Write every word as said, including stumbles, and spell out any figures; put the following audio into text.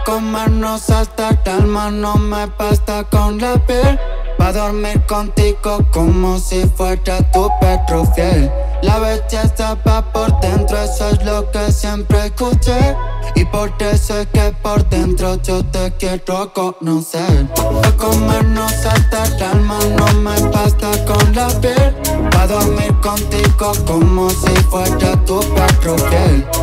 comernos hasta el alma, no me basta con la piel. Pa' dormir contigo como si fuera tu perro fiel. La belleza va por dentro, eso es lo que siempre escuché. Y por eso es que por dentro yo te quiero conocer. Pa' comernos hasta el alma, no me basta con la piel. Pa' dormir contigo como si fuera tu perro fiel.